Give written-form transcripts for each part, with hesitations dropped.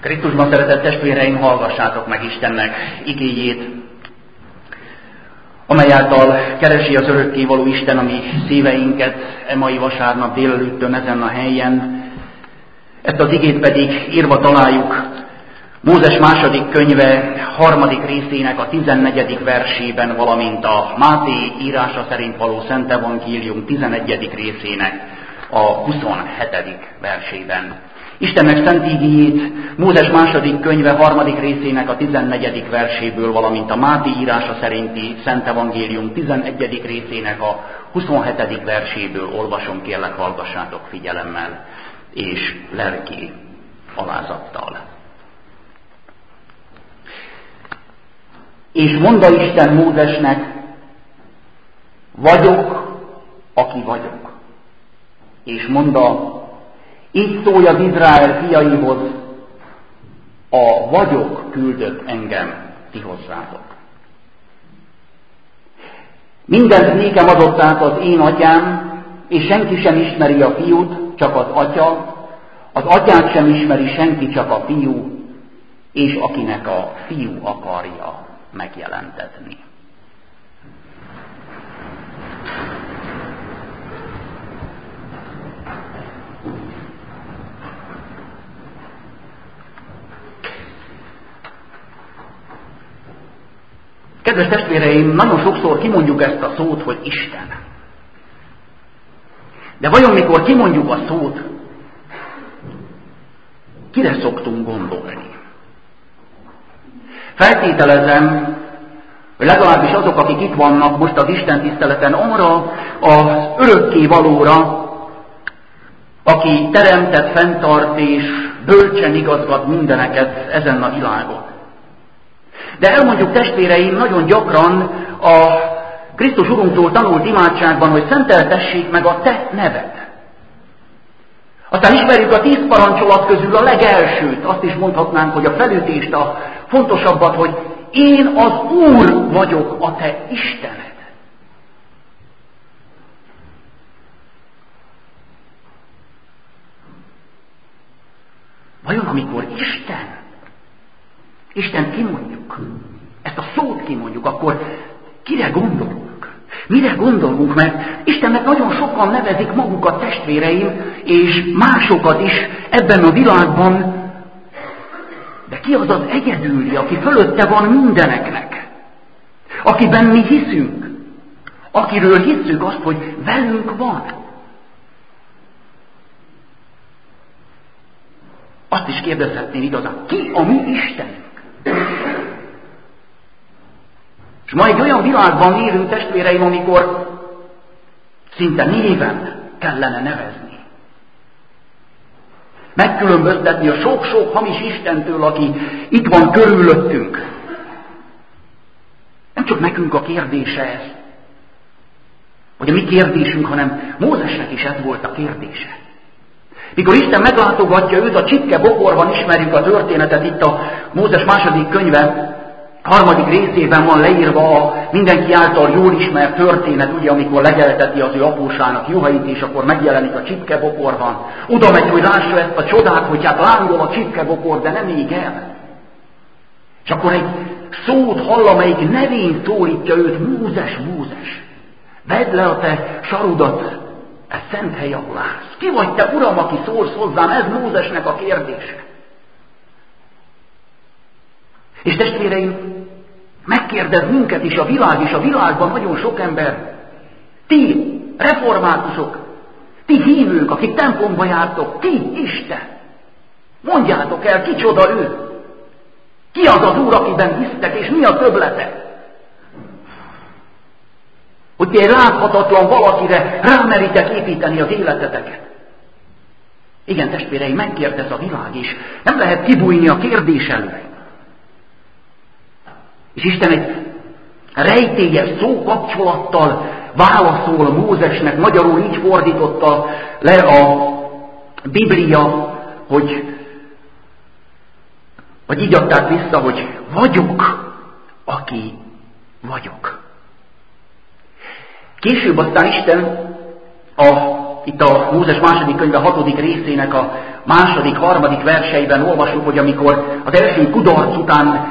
Krisztusban szeretett testvéreim, hallgassátok meg Istennek igéjét, amely által keresi az örökkévaló Isten a mi szíveinket e mai vasárnap délelőttön ezen a helyen. Ezt az igét pedig írva találjuk Mózes második könyve 3. részének a 14. versében, valamint a Máté írása szerint való Szent Evangélium 11. részének a 27. versében. Istennek szent igéjét Mózes második könyve 3. részének a 14. verséből, valamint a Máté írása szerinti Szent Evangélium 11. részének a 27. verséből olvasom, kérlek, hallgassátok figyelemmel és lelki alázattal. És mondta Isten Mózesnek, vagyok, aki vagyok. És mondta, így szólj az Izrael fiaihoz, a vagyok küldött engem ti hozzátok. Mindent nékem adott át az én atyám, és senki sem ismeri a fiút, csak az atya, az atyát sem ismeri senki, csak a fiú, és akinek a fiú akarja megjelentetni. Kedves testvéreim, nagyon sokszor kimondjuk ezt a szót, hogy Isten. De vajon mikor kimondjuk a szót, kire szoktunk gondolni? Feltételezem, hogy legalábbis azok, akik itt vannak most az Isten tiszteleten, arra az örökkévalóra, aki teremtett, fenntart és bölcsen igazgat mindeneket ezen a világon. De elmondjuk, testvéreim, nagyon gyakran a Krisztus Urunktól tanult imádságban, hogy szenteltessék meg a te neved. Aztán ismerjük a 10 parancsolat közül a legelsőt, azt is mondhatnánk, hogy a felütést, a fontosabbat, hogy én az Úr vagyok, a te Istened. Vajon amikor Isten kimondjuk, ezt a szót kimondjuk, akkor kire gondolunk? Mire gondolunk? Mert Istennek nagyon sokan nevezik magukat, testvéreim, és másokat is ebben a világban, de ki az az egyedüli, aki fölötte van mindeneknek? Akiben mi hiszünk, akiről hiszünk azt, hogy velünk van. Azt is kérdezhetném igazán, ki a mi Istenünk? És ma egy olyan világban élünk, testvéreim, amikor szinte néven kellene nevezni. Megkülönböztetni a sok-sok hamis Istentől, aki itt van körülöttünk. Nem csak nekünk a kérdése ez, vagy a mi kérdésünk, hanem Mózesnek is ez volt a kérdése. Mikor Isten meglátogatja őt a csipke bokorban, ismerjük a történetet, itt a Mózes második könyve 3. részében van leírva a mindenki által jól ismert történet, ugye, amikor legelteti az ő apósának juhait, és akkor megjelenik a csipkebokorban. Oda megy, hogy lássa ezt a csodát, hogy hát lángol a csipkebokor, de nem ég el. És akkor egy szót hall, amelyik nevén szólítja őt, Mózes, Mózes, vedd le a te sarudat, ez szent hely, ahol állsz. Ki vagy te, Uram, aki szólsz hozzám? Ez Mózesnek a kérdése. És testvéreim, megkérdez minket is a világ, és a világban nagyon sok ember. Ti, reformátusok, ti hívők, akik templomba jártok, ti, Isten. Mondjátok el, kicsoda ő. Ki az az Úr, akiben hisztek, és mi a többlete? Hogy ti egy láthatatlan valakire rámeritek építeni az életeteket. Igen, testvéreim, megkérdez a világ is. Nem lehet kibújni a kérdés elől. És Isten egy rejtélyes szókapcsolattal válaszol Mózesnek, magyarul így fordította le a Biblia, vagy így adták vissza, hogy vagyok, aki vagyok. Később aztán Isten itt a Mózes második könyve 6. részének a második, harmadik verseiben olvasjuk, hogy amikor az első kudarc után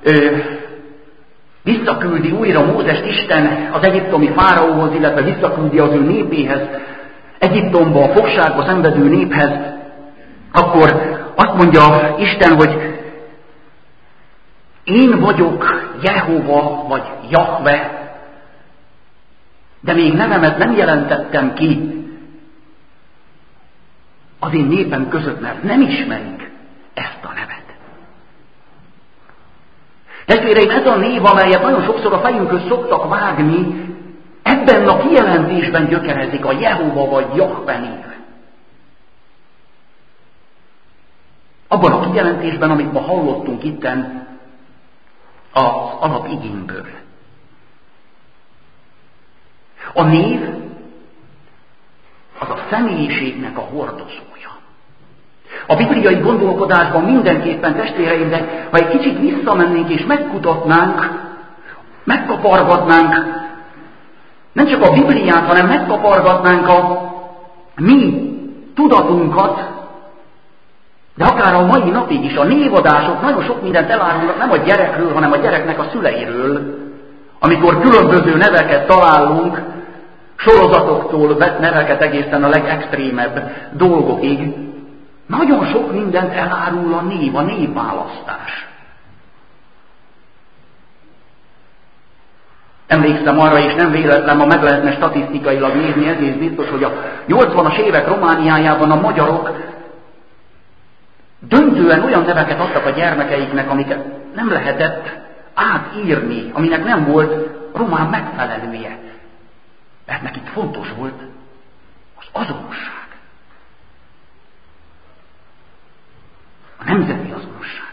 visszaküldi újra Mózest Isten az egyiptomi fáraóhoz, illetve visszaküldi az ő népéhez, Egyiptomba, a fogságba szenvedő néphez, akkor azt mondja Isten, hogy én vagyok Jehova, vagy Jahve, de még nevemet nem jelentettem ki az én népem között, mert nem ismerik ezt a nevet. Testvéreim, ez a név, amelyet nagyon sokszor a fejünkhöz szoktak vágni, ebben a kijelentésben gyökerezik a Jehova vagy Jahve név. Abban a kijelentésben, amit ma hallottunk itten az alapigényből. A név az a személyiségnek a hordozója. A bibliai gondolkodásban mindenképpen, testvéreim, de ha egy kicsit visszamennénk és megkutatnánk, megkapargatnánk, nem csak a Bibliát, hanem megkapargatnánk a mi tudatunkat, de akár a mai napig is a névadások nagyon sok mindent elárulnak, nem a gyerekről, hanem a gyereknek a szüleiről, amikor különböző neveket találunk, sorozatoktól vett neveket egészen a legextrémebb dolgokig. Nagyon sok mindent elárul a név, a névválasztás. Emlékszem arra, és nem véletlen, ma meg lehetne statisztikailag nézni, ezért biztos, hogy a 80-as évek Romániájában a magyarok döntően olyan neveket adtak a gyermekeiknek, amiket nem lehetett átírni, aminek nem volt román megfelelője. Mert nekik fontos volt az azonosság. A nemzeti azonosság.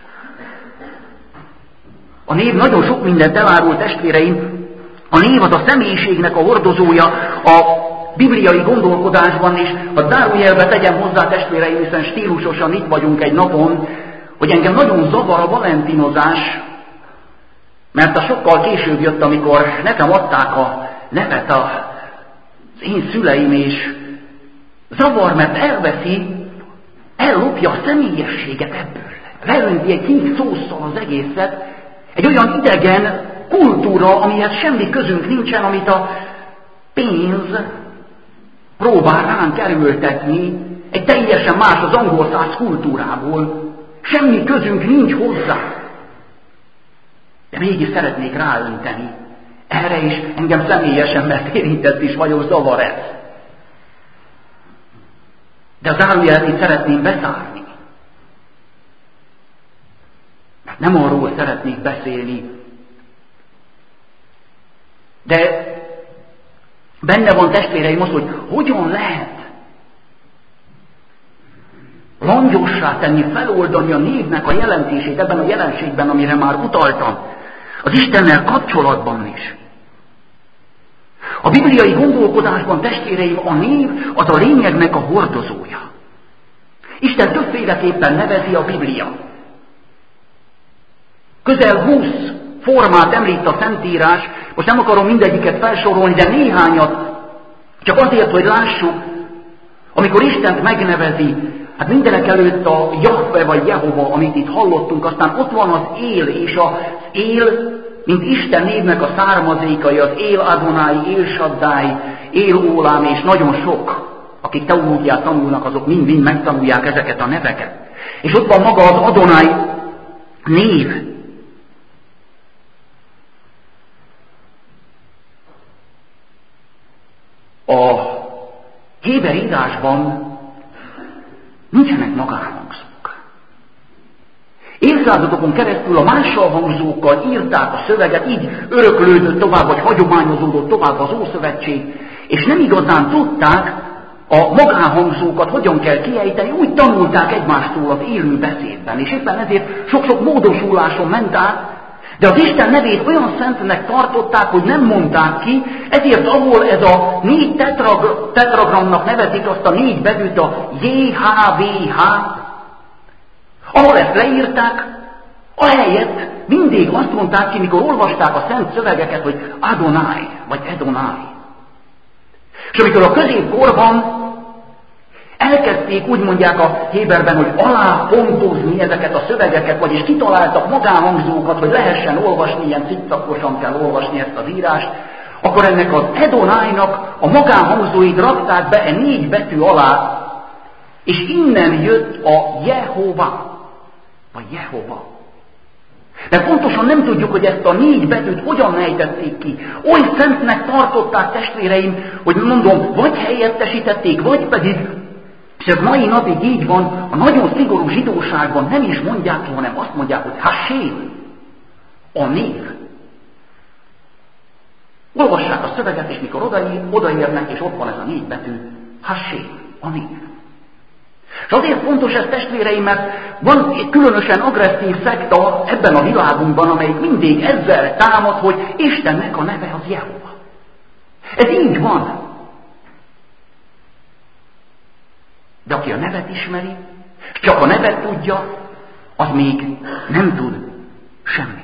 A név nagyon sok mindent elárul, testvéreim. A név az a személyiségnek a hordozója a bibliai gondolkodásban is. Ha zárójelbe tegyem hozzá, testvéreim, hiszen stílusosan itt vagyunk egy napon, hogy engem nagyon zavar a valentinozás, mert a sokkal később jött, amikor nekem adták a nevet az én szüleim, és zavar, mert ellopja a személyességet ebből. Leönti egy híg szószal az egészet, egy olyan idegen kultúra, amihez semmi közünk nincsen, amit a pénz próbál ránk erőltetni, egy teljesen más az angol száz kultúrából. Semmi közünk nincs hozzá. De mégis szeretnék ráönteni. Erre is engem személyesen megérintett is, vagyok, zavar ez. De a zárójelet szeretném bezárni. Mert nem arról szeretnék beszélni, de benne van, testvéreim, az, hogy hogyan lehet langyossá tenni, feloldani a névnek a jelentését ebben a jelenségben, amire már utaltam, az Istennel kapcsolatban is. A bibliai gondolkodásban, testvéreim, a név az a lényegnek a hordozója. Isten többféleképpen nevezi a Biblia. Közel 20 formát említ a Szentírás, most nem akarom mindegyiket felsorolni, de néhányat, csak azért, hogy lássuk, amikor Istent megnevezi, hát mindenek előtt a Jahve vagy Jehova, amit itt hallottunk, aztán ott van az Él, és az Él, mint Isten névnek a származékai, az Él Adonai, Él Shaddai, Él Ólám, és nagyon sok, akik teológiát tanulnak, azok mind-mind megtanulják ezeket a neveket. És ott van maga az Adonai név. A héber írásban nincsenek magánhangzók. Évszázadokon keresztül a mással hangzókkal írták a szöveget, így öröklődött tovább, vagy hagyományozódott tovább az Ószövetség, és nem igazán tudták a magánhangzókat hogyan kell kiejteni, úgy tanulták egymástól az élő beszédben, és éppen ezért sok-sok módosuláson ment át, de az Isten nevét olyan szentnek tartották, hogy nem mondták ki, ezért ahol ez a 4 tetragramnak nevezik azt a 4 betűt, a JHVH, ahol ezt leírták, ahelyett mindig azt mondták ki, mikor olvasták a szent szövegeket, hogy Adonai, vagy Edonai. És amikor a középkorban Elkezdték, úgy mondják a Héberben, hogy alápontozni ezeket a szövegeket, vagyis kitaláltak magánhangzókat, hogy lehessen olvasni, ilyen cikcakosan kell olvasni ezt az írást, akkor ennek az Edonainak a magánhangzóit rakták be 4 betű alá, és innen jött a Jehova, vagy Jehova. De pontosan nem tudjuk, hogy ezt a 4 betűt hogyan ejtették ki. Oly szentnek tartották, testvéreim, hogy mondom, vagy helyettesítették, vagy pedig, és ez mai napig így van, a nagyon szigorú zsidóságban nem is mondják ki, hanem azt mondják, hogy Hashem, a név. Olvassák a szöveget, és mikor odaérnek, és ott van ez a 4 betű, Hashem, a név. És azért fontos ez, testvéreim, mert van egy különösen agresszív szekta ebben a világunkban, amelyik mindig ezzel támad, hogy Istennek a neve az Jehova. Ez így van. De aki a nevet ismeri, és csak a nevet tudja, az még nem tud semmit.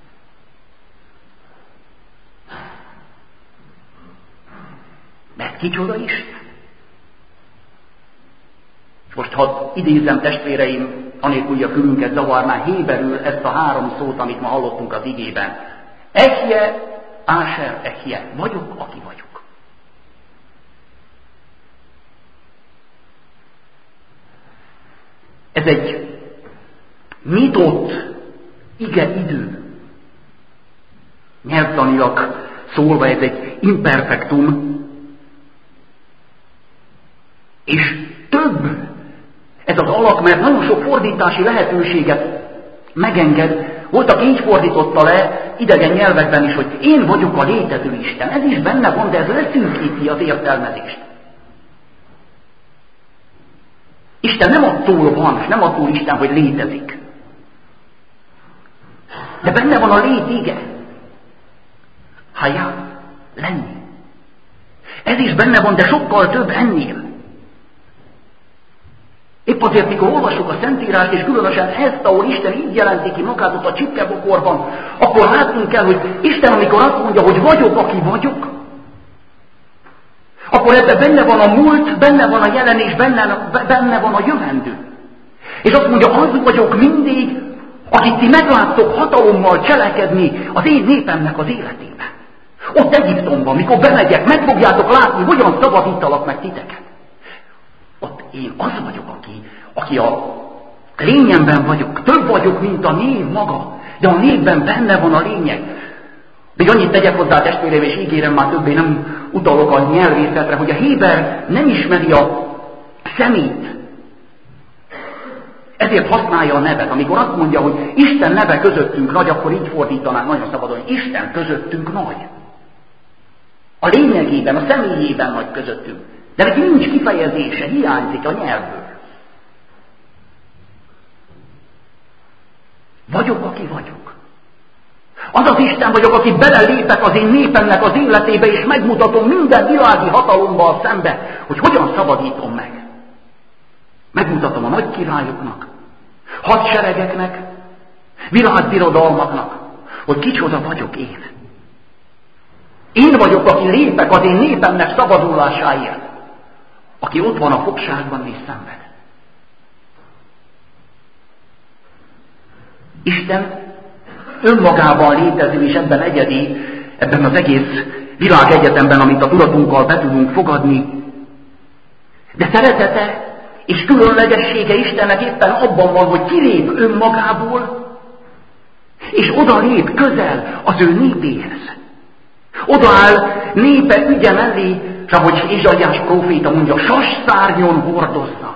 Mert kicsoda Isten? Most ha idézem, testvéreim, anélkül, hogy a fülünket zavarná, héberül ezt a 3 szót, amit ma hallottunk az igében. Ehje, Áser, ehje. Vagyok, aki vagyok. Ez egy nyitott igeidő. Nyelvtanilag szólva ez egy imperfektum. És több ez az alak, mert nagyon sok fordítási lehetőséget megenged. Voltak így fordította le idegen nyelvekben is, hogy én vagyok a létező Isten. Ez is benne van, de ez leszűkíti az értelmezést. Isten nem attól van, és nem attól Isten, hogy létezik. De benne van a lét ige. Hajá, lenni. Ez is benne van, de sokkal több ennél. Épp azért, mikor olvassuk a Szentírást, és különösen ezt, ahol Isten így jelenti ki magát ott a csipkebokorban, akkor látnunk kell, hogy Isten, amikor azt mondja, hogy vagyok, aki vagyok, akkor ebben benne van a múlt, benne van a jelen, és benne van a jövendő. És azt mondja, az vagyok mindig, akit ti megláttok hatalommal cselekedni az én népemnek az életében. Ott Egyiptomban, mikor bemegyek, meg fogjátok látni, hogyan szabadítalak meg titeket. Ott én az vagyok, aki a lényemben vagyok. Több vagyok, mint a név maga, de a névben benne van a lényeg. Még annyit tegyek hozzá, testvéreim, és ígérem, már többé nem utalok a nyelvészetre, hogy a héber nem ismeri a szemét. Ezért használja a nevet. Amikor azt mondja, hogy Isten neve közöttünk nagy, akkor így fordítanánk nagyon szabadon, hogy Isten közöttünk nagy. A lényegében, a személyében nagy közöttünk. De neki nincs kifejezése, hiányzik a nyelvből. Vagyok, aki vagyok. Az az Isten vagyok, aki belelépek az én népemnek az életébe, és megmutatom minden világi hatalommal szembe, hogy hogyan szabadítom meg. Megmutatom a nagy királyoknak, hadseregeknek, világbirodalmaknak, hogy kicsoda vagyok én. Én vagyok, aki lépek az én népemnek szabadulásáért, aki ott van a fogságban és szenved. Isten önmagában létező és ebben egyedi, ebben az egész világegyetemben, amit a tudatunkkal be tudunk fogadni. De szeretete és különlegessége Istennek éppen abban van, hogy kilép önmagából, és oda lép közel az ő népéhez. Odaáll népe ügye mellé, és ahogy Ézsaiás próféta mondja, sasszárnyon hordozza.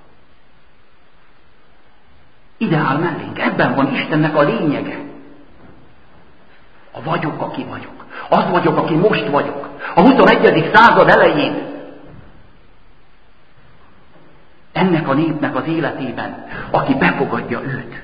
Ide áll mellénk, ebben van Istennek a lényege. A vagyok, aki vagyok. Az vagyok, aki most vagyok. A 21. század elején. Ennek a népnek az életében, aki befogadja őt.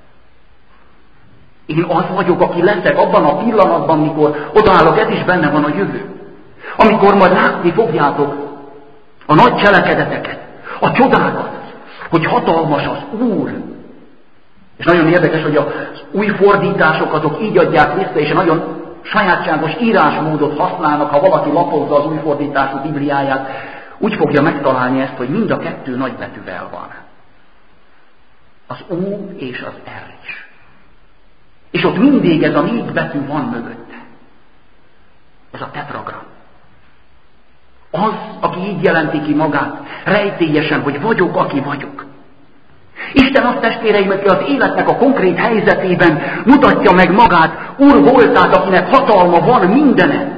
Én az vagyok, aki leszek abban a pillanatban, mikor odaállok, ez is benne van a jövő. Amikor majd látni fogjátok a nagy cselekedeteket, a csodákat, hogy hatalmas az Úr. És nagyon érdekes, hogy az új fordítások azok így adják vissza, és nagyon sajátságos írásmódot használnak, ha valaki lapozza az új fordítású Bibliáját. úgy fogja megtalálni ezt, hogy mind a kettő nagybetűvel van. Az U és az R is. És ott mindig ez a 4 betű van mögötte. Ez a tetragram. Az, aki így jelenti ki magát, rejtélyesen, hogy vagyok, aki vagyok. Isten azt, testvéreim, aki az életnek a konkrét helyzetében mutatja meg magát, Úr voltát, akinek hatalma van mindenen.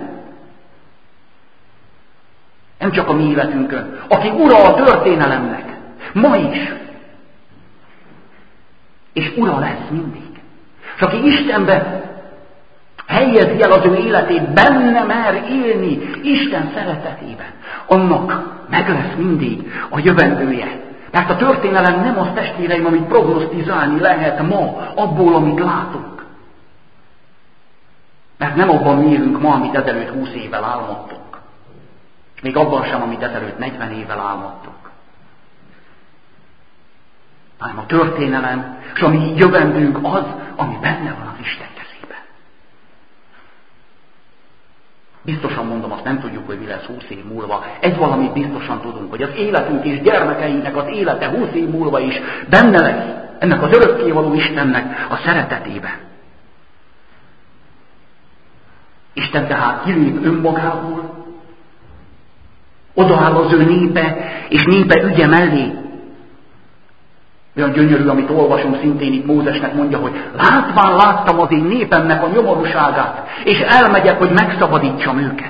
Nem csak a mi életünkön, aki ura a történelemnek, ma is. És ura lesz mindig. És aki Istenbe helyezi el az ő életét, benne mer élni Isten szeretetében, annak meg lesz mindig a jövendője. Mert a történelem nem az, testvéreim, amit prognosztizálni lehet ma, abból, amit látunk. Mert nem abban élünk ma, amit ezelőtt 20 évvel álmodtunk. És még abban sem, amit ezelőtt 40 évvel álmodtunk. Hanem a történelem, és a mi jövendőnk az, ami benne van az Isten kezében. Biztosan mondom, azt nem tudjuk, hogy mi lesz 20 év múlva. Egy valamit biztosan tudunk, hogy az életünk és gyermekeinknek az élete 20 év múlva is benne lesz ennek az örökkévaló Istennek a szeretetében. Isten tehát kilép önmagából, odaáll az ő népe, és népe ügye mellé. Olyan gyönyörű, amit olvasunk szintén itt Mózesnek mondja, hogy látván láttam az én népemnek a nyomorúságát, és elmegyek, hogy megszabadítsam őket.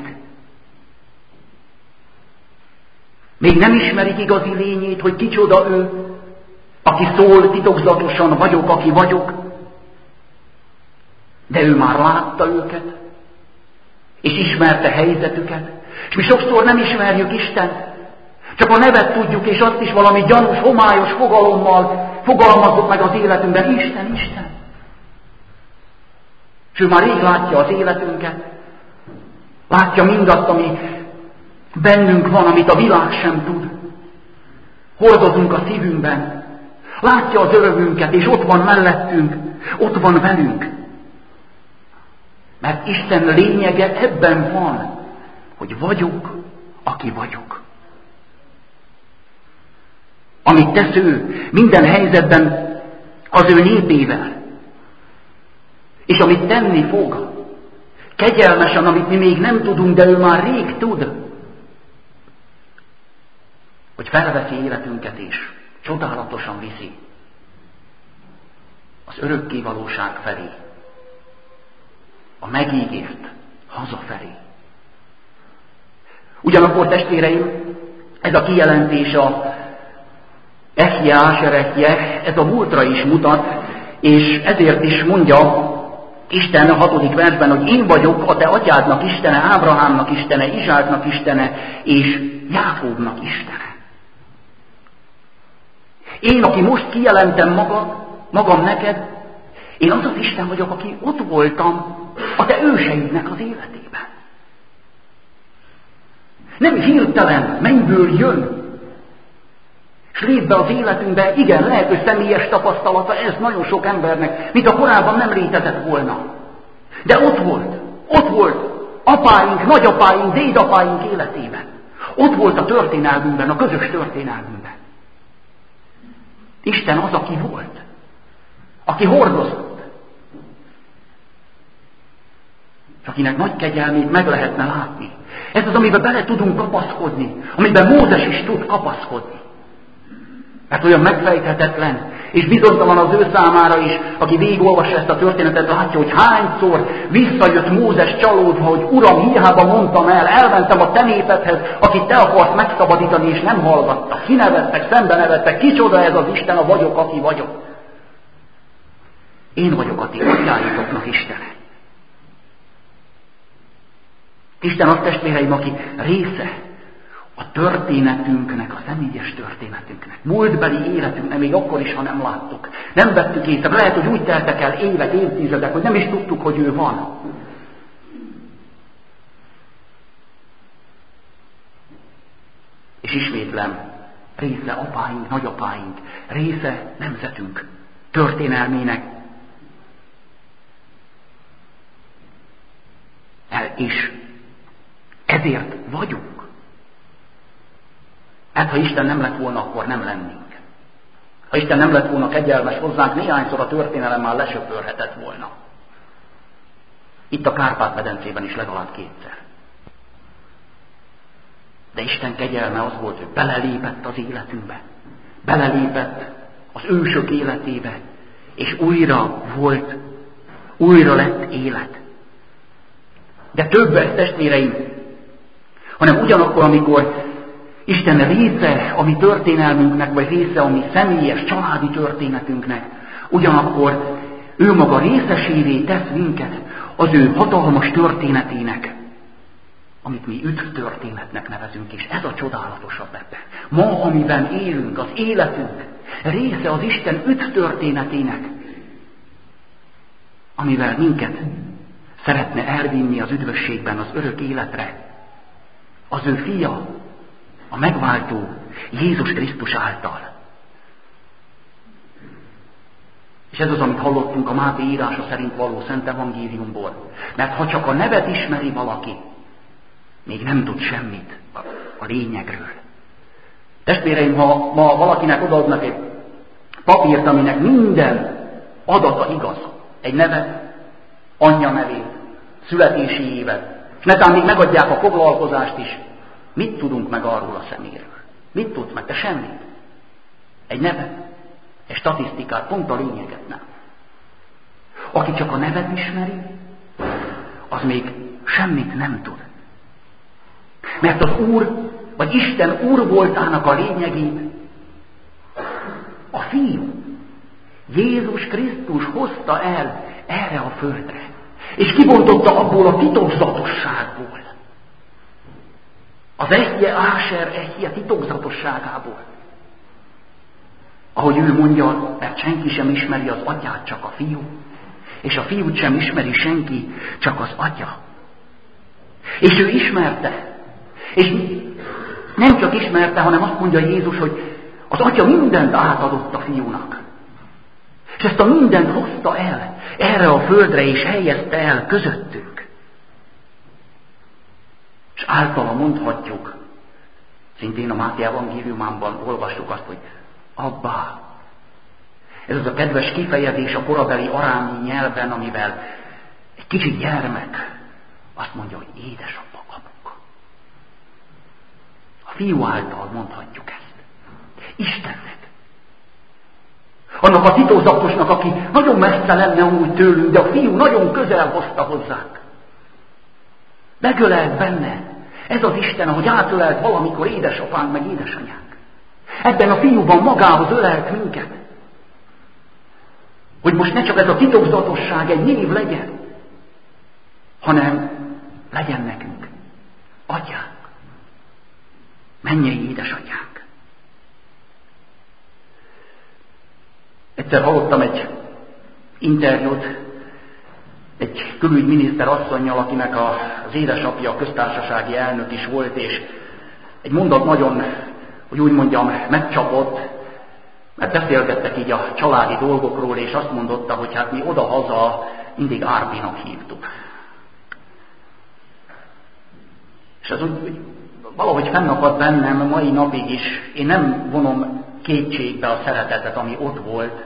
Még nem ismerik igazi lényét, hogy kicsoda ő, aki szól titokzatosan, vagyok, aki vagyok, de ő már látta őket, és ismerte helyzetüket, és mi sokszor nem ismerjük Istent, csak a nevet tudjuk, és azt is valami gyanús, homályos fogalommal fogalmazzuk meg az életünkben. Isten, Isten. És ő már rég látja az életünket. Látja mindazt, ami bennünk van, amit a világ sem tud. Hordozunk a szívünkben. Látja az örömünket, és ott van mellettünk, ott van velünk. Mert Isten lényege ebben van, hogy vagyok, aki vagyok. Amit tesz ő minden helyzetben az ő népével. És amit tenni fog, kegyelmesen, amit mi még nem tudunk, de ő már rég tud, hogy felveszi életünket is, csodálatosan viszi az örökké valóság felé, a megígért hazafelé. Ugyanakkor, testvéreim, ez a kijelentés a Echje, Áserechje, ez a múltra is mutat, és ezért is mondja Isten a 6. versben, hogy én vagyok a te atyádnak Istene, Ábrahámnak Istene, Izsáknak Istene, és Jákóbnak Istene. Én, aki most kijelentem magam neked, én az az Isten vagyok, aki ott voltam a te őseidnek az életében. Nem hirtelen mennyből jön, és lép be az életünkbe, igen, lehet, hogy személyes tapasztalata ez nagyon sok embernek, mint a korábban nem létezett volna. De ott volt apáink, nagyapáink, dédapáink életében. Ott volt a történelmünkben, a közös történelmünkben. Isten az, aki volt, aki hordozott, és akinek nagy kegyelmét meg lehetne látni. Ez az, amiben bele tudunk kapaszkodni, amiben Mózes is tud kapaszkodni. Mert olyan megfejthetetlen, és bizonytalan az ő számára is, aki végigolvassa ezt a történetet, látja, hogy hányszor visszajött Mózes csalódva, hogy Uram, hiába mondtam el, elmentem a te népedhez, akit te akarsz megszabadítani, és nem hallgattak. Kinevettek, szembe nevettek, kicsoda ez az Isten, a vagyok, aki vagyok. Én vagyok a ti atyáitoknak Istene. Isten az, testvéreim, aki része a történetünknek, a személyes történetünknek, múltbeli életünknek, még akkor is, ha nem láttuk. Nem vettük észre, lehet, hogy úgy teltek el évek, évtizedek, hogy nem is tudtuk, hogy ő van. És ismétlem, része apáink, nagyapáink, része nemzetünk történelmének. És ezért vagyunk. Hát, ha Isten nem lett volna, akkor nem lennénk. Ha Isten nem lett volna kegyelmes hozzánk, néhányszor a történelem már lesöpörhetett volna. Itt a Kárpát-medencében is legalább 2-szer. De Isten kegyelme az volt, hogy belelépett az életünkbe. Belelépett az ősök életébe, és újra lett élet. De több ez, testvéreim, hanem ugyanakkor, amikor Isten része a mi történelmünknek, vagy része a mi személyes, családi történetünknek, ugyanakkor ő maga részesévé tesz minket az ő hatalmas történetének, amit mi üdv történetnek nevezünk, és ez a csodálatosabb ebben. Ma, amiben élünk, az életünk része az Isten üdv történetének, amivel minket szeretne elvinni az üdvösségben, az örök életre. Az ő fia, a megváltó Jézus Krisztus által. És ez az, amit hallottunk a Máté írása szerint való Szent Evangéliumból. Mert ha csak a nevet ismeri valaki, még nem tud semmit a lényegről. Testvéreim, ha ma valakinek odaadnak egy papírt, aminek minden adata igaz, egy nevet, anyja nevét, születési évet, és netán még megadják a foglalkozást is, mit tudunk meg arról a szeméről? Mit tudsz meg? De semmit. Egy nevet, egy statisztikát, pont a lényeget nem. Aki csak a nevet ismeri, az még semmit nem tud. Mert az Úr, vagy Isten Úr voltának a lényegét a Fiú, Jézus Krisztus hozta el erre a földre. És kibontotta abból a titokzatosságból. Az Áser titokzatosságából. Ahogy ő mondja, mert senki sem ismeri az atyát, csak a fiú. És a fiút sem ismeri senki, csak az atya. És ő ismerte. És nem csak ismerte, hanem azt mondja Jézus, hogy az atya mindent átadott a fiúnak. És ezt a mindent hozta el erre a földre, és helyezte el közöttünk. És általa mondhatjuk, szintén a Máté evangéliumában olvassuk azt, hogy Abbá. Ez az a kedves kifejezés a korabeli arámi nyelven, amivel egy kicsi gyermek azt mondja, hogy édesapa, apuka. A fiú által mondhatjuk ezt. Istennek. Annak a titokzatosnak, aki nagyon messze lenne amúgy tőlünk, de a fiú nagyon közel hozta hozzánk. Megölelt benne. Ez az Isten, ahogy átölelt valamikor édesapánk meg édesanyánk. Ebben a fiúban magához ölelt minket. Hogy most ne csak ez a titokzatosság egy név legyen, hanem legyen nekünk atyánk, mennyei édesatyánk. Egyszer hallottam egy interjút egy külügyminiszter asszonnyal, akinek az édesapja a köztársasági elnök is volt, és egy mondat nagyon, hogy úgy mondjam, megcsapott, mert beszélgettek így a családi dolgokról, és azt mondotta, hogy hát mi oda-haza mindig Árpinak hívtuk. És az úgy valahogy fennakadt bennem mai napig is. Én nem vonom kétségbe a szeretetet, ami ott volt,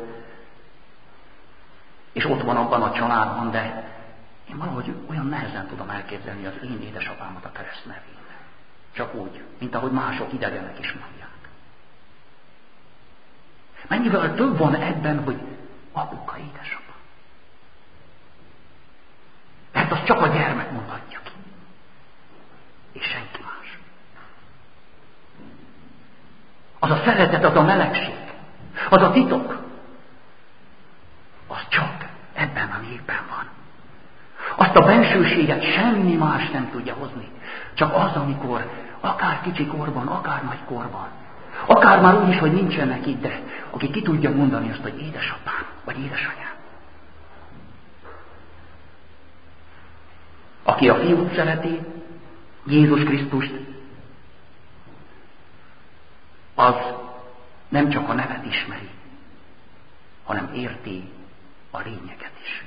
és ott van abban a családban, de én valahogy olyan nehezen tudom elképzelni az én édesapámat a kereszt nevén. Csak úgy, mint ahogy mások idegenek is mondják. Mennyivel több van ebben, hogy apuka, édesapa. Mert azt csak a gyermek mondhatja ki. És senki más. Az a szeretet, az a melegség, az a titok, az csak ebben a névben van. Azt a bensőséget semmi más nem tudja hozni. Csak az, amikor akár kicsi korban, akár nagy korban, akár már úgy is, hogy nincsenek itt, de aki ki tudja mondani azt, hogy édesapám, vagy édesanyám. Aki a fiút szereti, Jézus Krisztust, az nem csak a nevet ismeri, hanem érti a lényeget is.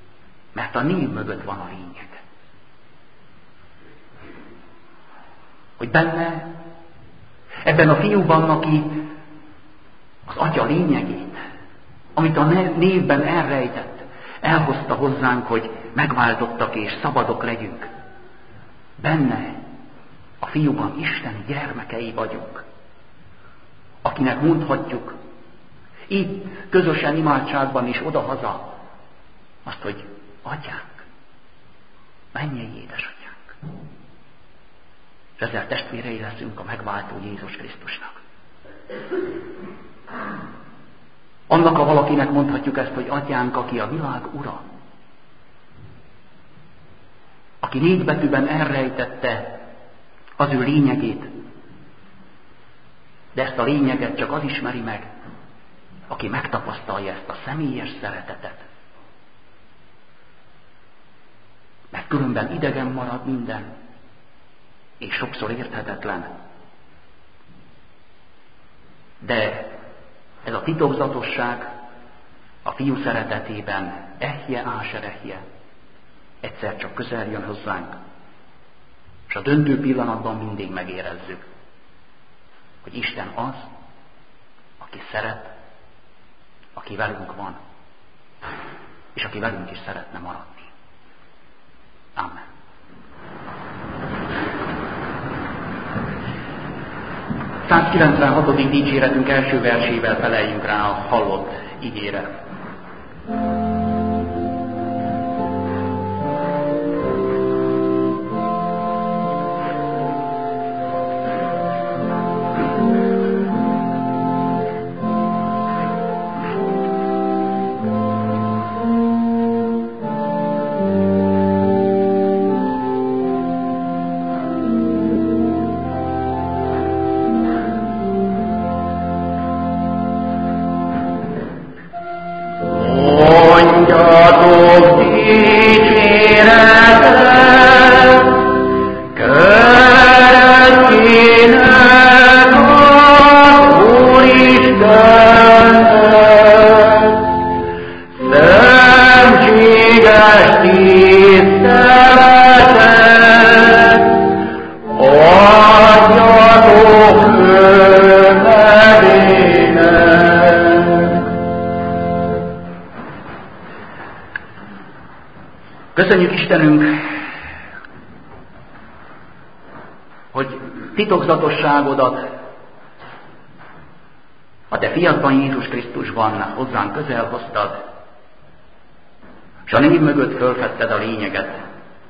Mert a név mögött van a lényeg. Hogy benne, ebben a fiúban, aki az Atya lényegét, amit a névben elrejtett, elhozta hozzánk, hogy megváltottak és szabadok legyünk. Benne, a fiúban Isten gyermekei vagyunk, akinek mondhatjuk, itt, közösen imádságban is odahaza, azt, hogy Atyánk, mennyei édesatyánk. És ezzel testvérei leszünk a megváltó Jézus Krisztusnak. Annak a valakinek mondhatjuk ezt, hogy Atyánk, aki a világ ura, aki 4 betűben elrejtette az ő lényegét, de ezt a lényeget csak az ismeri meg, aki megtapasztalja ezt a személyes szeretetet. Mert különben idegen marad minden, és sokszor érthetetlen. De ez a titokzatosság a fiú szeretetében ehje áserehje egyszer csak közel jön hozzánk, és a döntő pillanatban mindig megérezzük, hogy Isten az, aki szeret, aki velünk van, és aki velünk is szeretne maradni. Amen. A 196. dicséretünk első versével feleljünk rá a hallott igére. Köszönjük Istenünk, hogy titokzatosságodat a te fiadban Jézus Krisztusban hozzánk közel hoztad, és a név mögött fölfedted a lényeget.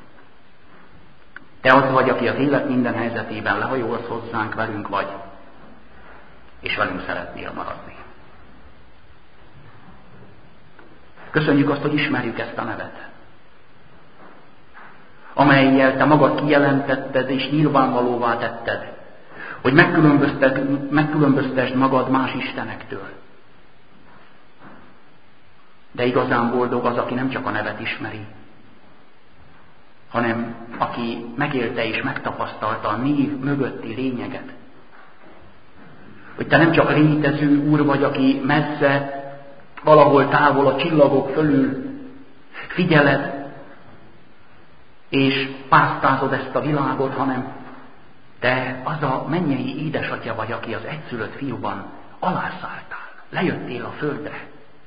Te az vagy, aki az élet minden helyzetében lehajolsz hozzánk, velünk vagy, és velünk szeretnél maradni. Köszönjük azt, hogy ismerjük ezt a nevet, amellyel te magad kijelentetted és nyilvánvalóvá tetted, hogy megkülönböztesd magad más istenektől. De igazán boldog az, aki nem csak a nevet ismeri, hanem aki megélte és megtapasztalta a név mögötti lényeget. Hogy te nem csak létező Úr vagy, aki messze, valahol távol a csillagok fölül figyeled, és pásztázod ezt a világot, hanem te az a mennyei édesatya vagy, aki az egyszülött fiúban alászálltál, lejöttél a földre.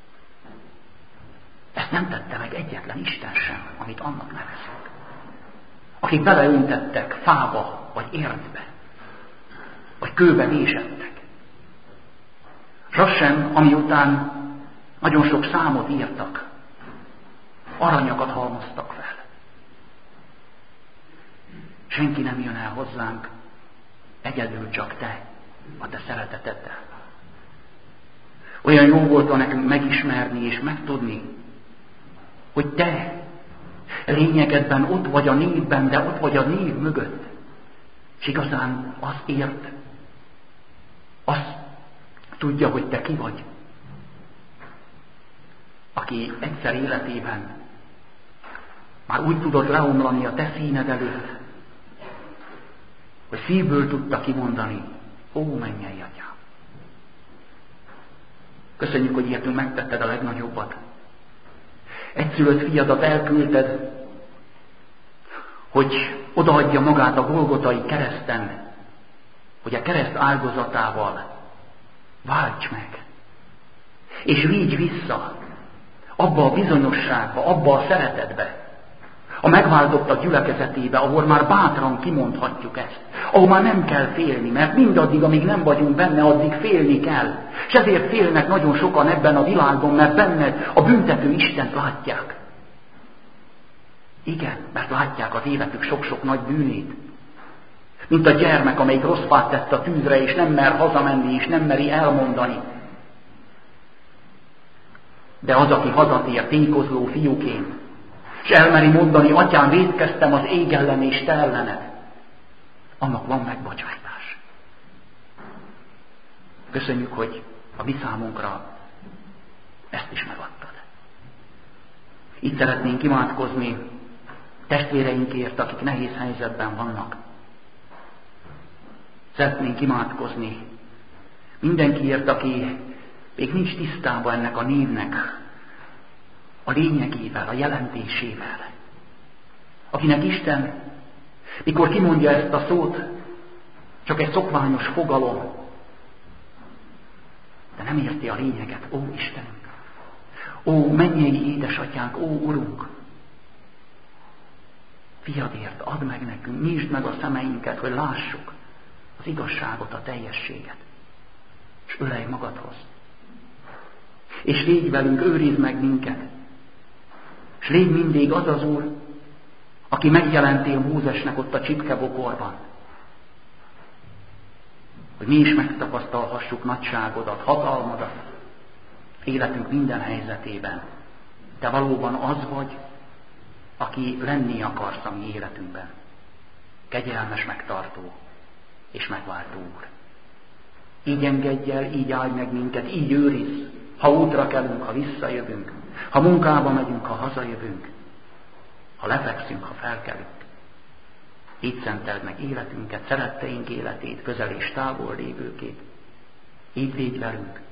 Ezt nem tette meg egyetlen Isten sem, amit annak nevezünk. Akik beleöntettek fába, vagy értbe, vagy kőbe vésettek. S az sem, ami után nagyon sok számot írtak, aranyakat halmoztak fel. Senki nem jön el hozzánk, egyedül csak te, a te szereteteddel. Olyan jó volt nekünk megismerni és megtudni, hogy te lényegedben ott vagy a névben, de ott vagy a név mögött. És igazán az ért, azt tudja, hogy te ki vagy. Aki egyszer életében már úgy tudott leomlani a te színed előtt, hogy szívből tudta kimondani, ó, mennyei atyám. Köszönjük, hogy értünk megtetted a legnagyobbat. Egyszülött fiadat elküldted, hogy odaadja magát a Golgotai kereszten, hogy a kereszt áldozatával válts meg, és vigy vissza abba a bizonyosságba, abba a szeretetbe, a megváltottak gyülekezetébe, ahol már bátran kimondhatjuk ezt, ahol már nem kell félni, mert mindaddig, amíg nem vagyunk benne, addig félni kell. És ezért félnek nagyon sokan ebben a világban, mert benne a büntető Istent látják. Igen, mert látják az életük sok-sok nagy bűnét. Mint a gyermek, amelyik rossz fát tett a tűzre, és nem mer hazamenni, és nem meri elmondani. De az, aki hazatér tékozló fiúként, és elmeri mondani, atyám, vétkeztem az ég ellen és te ellened, annak van megbocsájtás. Köszönjük, hogy a mi számunkra ezt is megadtad. Itt szeretnénk imádkozni testvéreinkért, akik nehéz helyzetben vannak. Szeretnénk imádkozni mindenkiért, aki még nincs tisztában ennek a névnek a lényegével, a jelentésével. Akinek Isten, mikor kimondja ezt a szót, csak egy szokványos fogalom, de nem érti a lényeget. Ó Istenünk! Ó mennyei édesatyánk! Ó Urunk! Fiadért add meg nekünk, nyisd meg a szemeinket, hogy lássuk az igazságot, a teljességet, és ölelj magadhoz. És légy velünk, őrizd meg minket, és légy mindig az az Úr, aki megjelenti a Mózesnek ott a csipkebokorban, hogy mi is megtapasztalhassuk nagyságodat, hatalmadat, életünk minden helyzetében. Te valóban az vagy, aki lenni akarsz a mi életünkben. Kegyelmes, megtartó és megváltó Úr. Így engedj el, így állj meg minket, így őrizz, ha útra kelünk, ha visszajövünk, ha munkába megyünk, ha hazajövünk, ha lefekszünk, ha felkelünk. Így szenteld meg életünket, szeretteink életét, közel és távol lévőkét. Így légy velünk,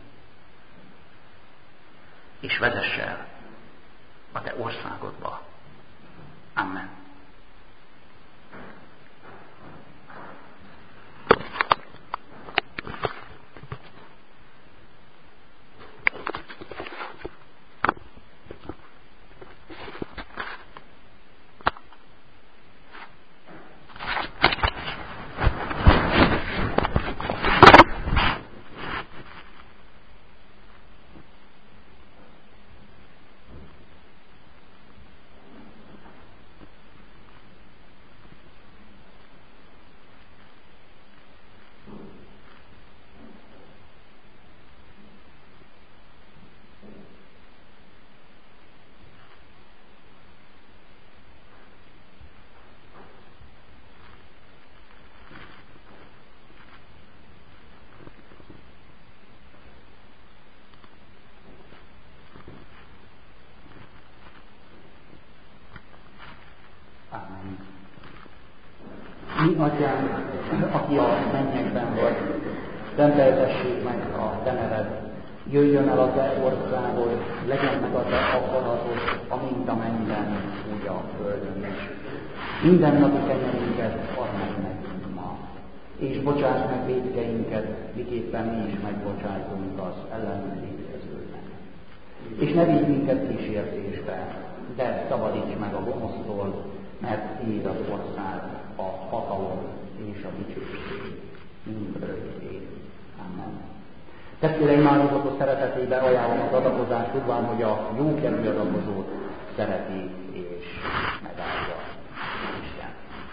és vezess el a te országodba. Amen. Mi atyánk, aki a mennyekben vagy, rendeltessék meg a te neved, jöjjön el a te országod, legyen meg a te akaratod, amint a mennyben, úgy a földön is. Minden napi kenyerünket add meg nekünk ma, és bocsáss meg vétkeinket, miképpen mi is megbocsájtunk az ellenünk vétkezőknek. És ne vigy minket kísértésbe, de szabadíts meg a gonosztól, mert tiéd az ország, a hatalom és a dicsőség mindörökké. Amen. Testvéreim, áldozatos szeretetében ajánlom az adakozást, tudván, hogy a jókedvű adakozót szereti és megáldja Isten.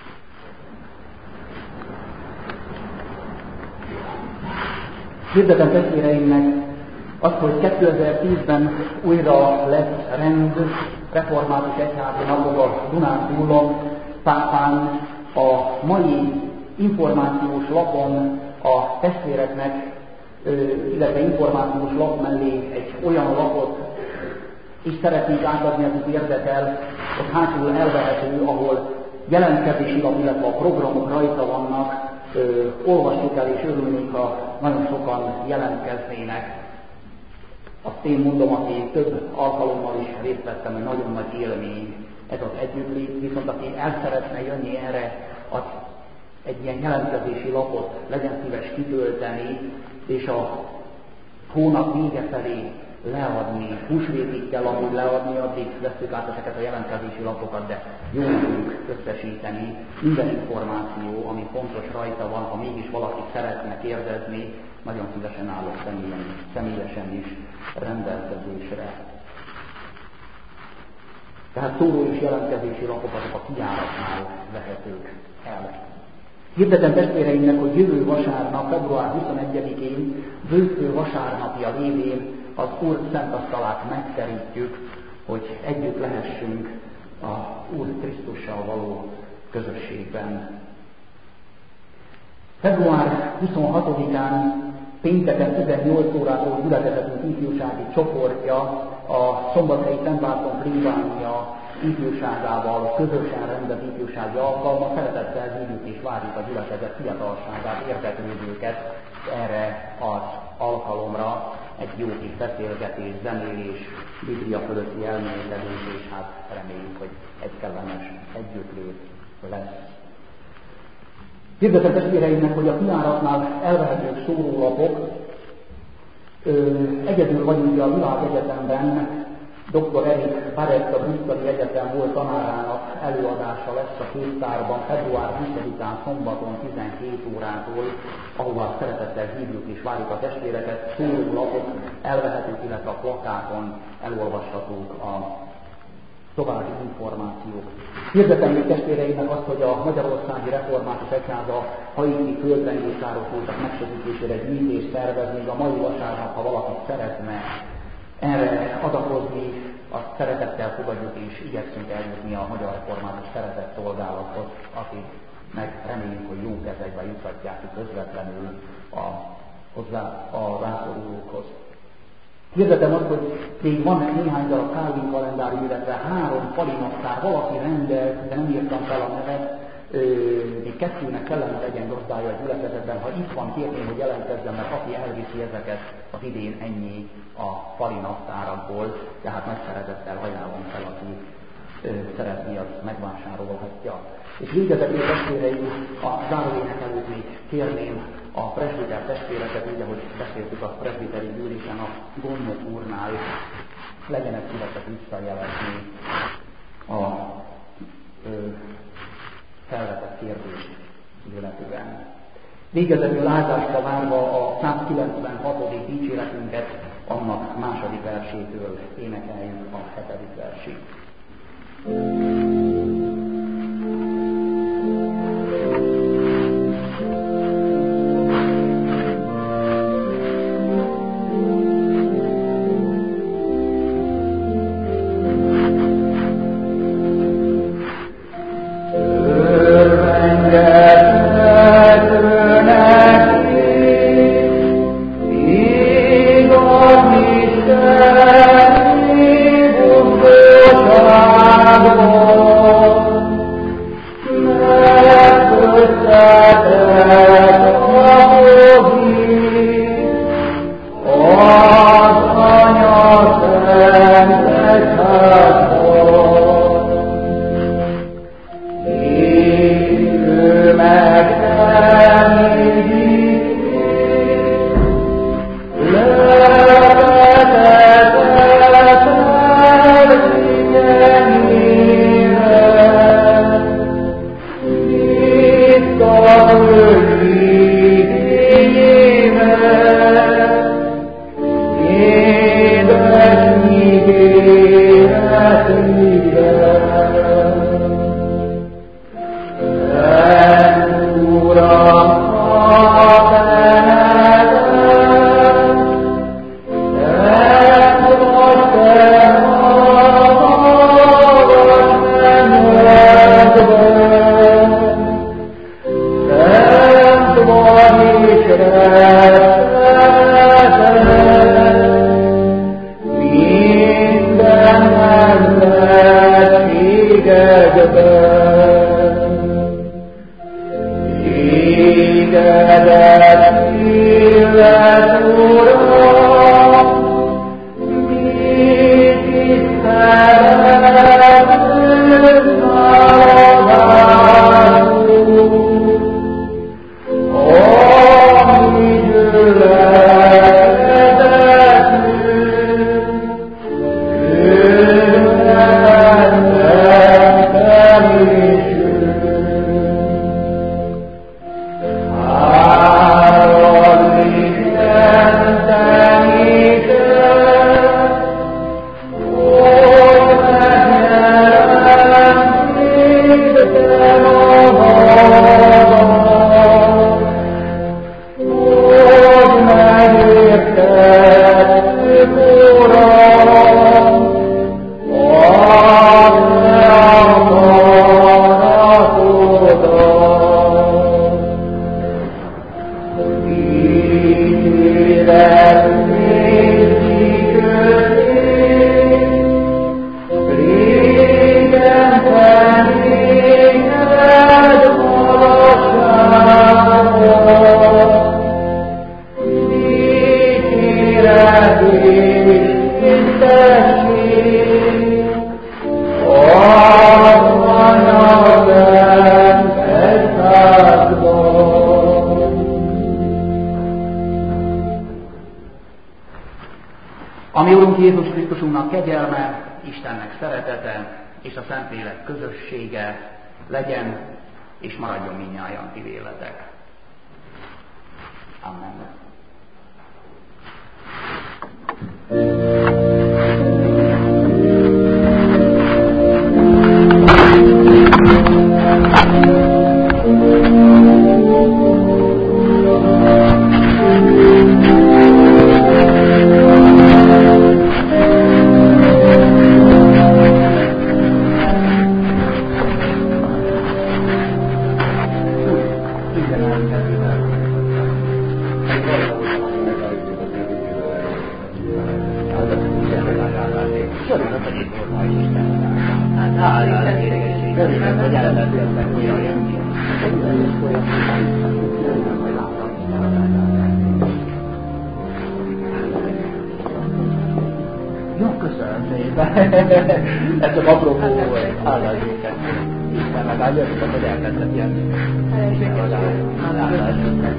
Hirdetem testvéreimnek azt, hogy 2010-ben újra lett rend, református egyházi napok a Dunántúlon, Pápán a mai információs lapon a testvéreknek, illetve információs lap mellé egy olyan lapot is szeretnénk átadni, akit érdekel, ott hátul elvehető, ahol jelentkezési lap, illetve a programok rajta vannak, olvassuk el, és örülnénk, ha nagyon sokan jelentkeznének. Azt én mondom, aki több alkalommal is részt vettem, hogy nagyon nagy élmény ez az együttlét, viszont aki el szeretne jönni erre, az egy ilyen jelentkezési lapot legyen szíves kitölteni, és a hónap vége felé leadni. Húsvétig kell amúgy leadni, addig veszük át ezeket a jelentkezési lapokat, de jó tudjuk összesíteni. Minden információ, ami fontos rajta van, ha mégis valaki szeretne kérdezni, nagyon szívesen állok személyesen is rendelkezésre. Tehát szóró és jelentkezési lapok azok a kijáratnál vehetők el. Hirdetem testvéreimnek, hogy jövő vasárnap, február 21-én, bősző vasárnapja lévén az Úr szentasztalát megterítjük, hogy együtt lehessünk a Úr Krisztussal való közösségben. Február 26-án pénteken 18 órától gyülekezetünk ifjúsági csoportja a Szombathelyi Szent Márton plébánia ifjúságával közösen rendez ifjúsági alkalmat. Szeretettel hívjuk és várjuk a gyülekezet fiatalságát, érdeklődőket erre az alkalomra. Egy jó kis beszélgetés, zenélés, Biblia fölötti elmélyedés, és hát reméljük, hogy egy kellemes együttlét lesz. Hirdetem testvéreimnek, hogy a kijáratnál elvehetők szórólapok. Egyedül vagyunk a Világegyetemben, dr. Erik Barrett, a Brüsszeli Egyetem volt tanárának előadása lesz a Könyvtárban február 20-án szombaton 12 órától, ahová szeretettel hívjuk és várjuk a testvéreket. Szórólapok elvehetők, illetve a plakáton elolvashatók a további információk. Hirdetem még testvéreimnek azt, hogy a Magyarországi Református Egyház a haiti földrengés károsultak megsegítésére gyűjtést szervez, még a mai vasárnap, ha valaki szeretne erre adakozni, azt szeretettel fogadjuk és igyekszünk eljutni a Magyar Református Szeretett Szolgálathoz, akiknek reméljük, hogy jó kezekbe juthatják közvetlenül a rászorulókhoz. Hirdetem azt, hogy még van néhány darab Calvin kalendárium, illetve 3 falinaptár, valaki rendelt, de nem írtam fel a nevet, még 2-nek kellene legyen gazdája a gyülekezetben. Ha itt van, kérném, hogy jelentkezzen, mert aki elviszi ezeket, az idén ennyi a falinaptárakból, tehát nagy szeretettel ajánlom fel, aki szeretné, azt megvásárolhatja. És végezetül testvéreim, a záróének előtt még kérném a presbiter testvéreket, úgy, ahogy beszéltük a presbiteri gyűlésen a gondnok úrnál, legyenek szívesek visszajelezni a felvetett kérdést illetően. Végezetül áldásra várva a 196. dicséretünket, annak második versétől énekeljük a 7. versét. Jézus Krisztusunknak kegyelme, Istennek szeretete és a Szentlélek közössége legyen és maradjon mindnyájan ti véletek. Amen. Ez csak apropó volt, áldás őket. Isten legalább jöttek, hogy elkezdett jönni. Isten legalább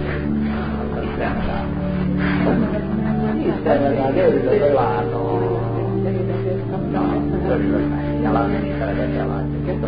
örülök, hogy látom. Örülök neki, látni, szeretettel látni.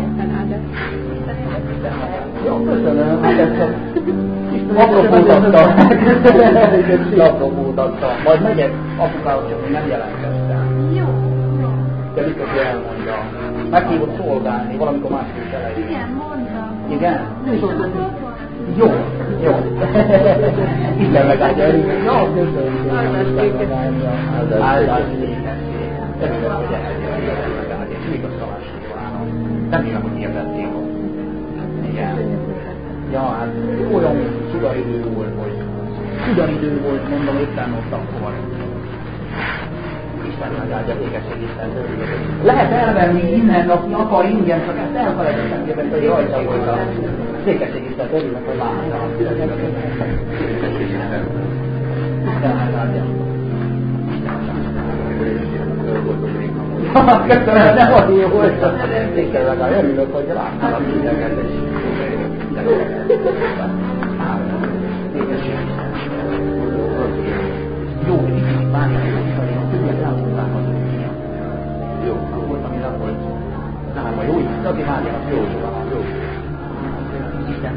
Jó, köszönöm. Apropózattam. Apropózattam. Majd megyek apukához, csak még nem jelentkeztem. De mit tudja elmondjam? Meghívott szolgálni, valamikor másik is elején. Igen, mondtam. Igen? Jó, jó. Isten megállja örülök. Jó, köszönöm. Áldás nékesség. Örülök, hogy eljöttél, Isten megállja. És még a szavás kívánom. Remélem, hogy érdettél ott. Igen. Ja, hát olyan csudaidő volt, hogy csudaidő volt, mondom, éppen ott akkor. Isten megáldja, ékesség Isten örülök. Lehet elvenni innen, aki akar ingyen, csak ezt elfelejtettem kérdezni, hogy rajta volt a ékesség Isten örülök, hogy láttam. Isten megáldja. Köszönöm, nem az jó volt. Isten megáldja, örülök, hogy láttam mindeket. Ékesség Isten. Jó, hogy itt várja, hogy a többiek elmondták az ő. Jó, volt, ami nem volt. Nem, vagy jó, azért várjanak, jó. Isten.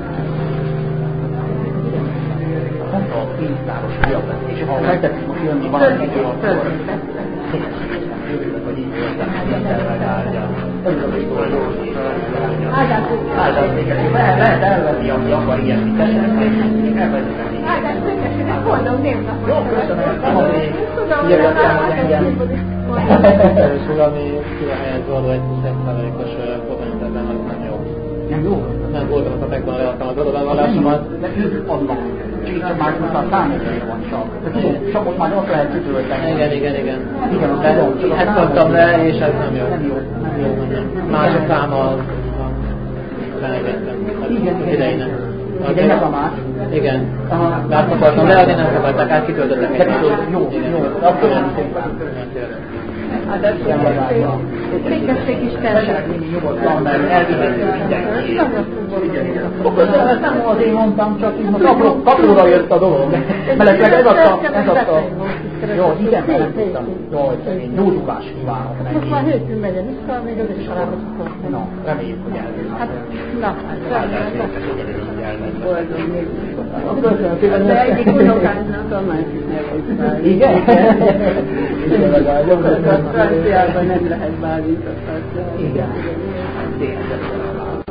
Pont a pénztáros fiatal, és ha megtetszik most jönni valami, akkor örülök, hogy így voltam, Isten megáldja. Örülök, hogy szól jó, áldás végeség. Lehet elvenni, aki akar ilyesmit, tessenek, elvezetek így. Áldás végeség, ez boldog névnapot. Jó, köszönöm. Nem azért jöttem, hogy engem. És valami szívahelyet való egy 100%-os kommentetben, az nem jó. Nem jó? Nem voltam a megvan, leadtam az adatállomásomat. De ők adnak. Csak már most a számításra van csak. Csak most már ott lehet kitölteni. Igen. Igen, az tudom. Csak ezt adtam le, és ez nem jó. Nem jó. Mások száma felvettem. Igen. Idejének. Idejének a más? Igen. Mert akartam leadni, nem akarták át, kitöltöttek egy kicsit. Jó. Akkor nem szépen. Áldás végeség. Ékesség Istennek. Nyugodtan, mert elvihető mindenki. Köszönöm, ezt nem azért mondtam, csak így most apróra jött a dolog. Mellesleg ez adta. Jó, igen, nem tudtam. Jó, gyógyulást kívánok neki. Most már hétfőn megy az iskola, még az iskolába szokott. No, reméljük, hogy elvég. Hát, na, boldog névnapot. Köszönöm szépen. De egyik unokának a másik nevét. Igen? Franciában nem lehet bálintot. Igen. Tényleg.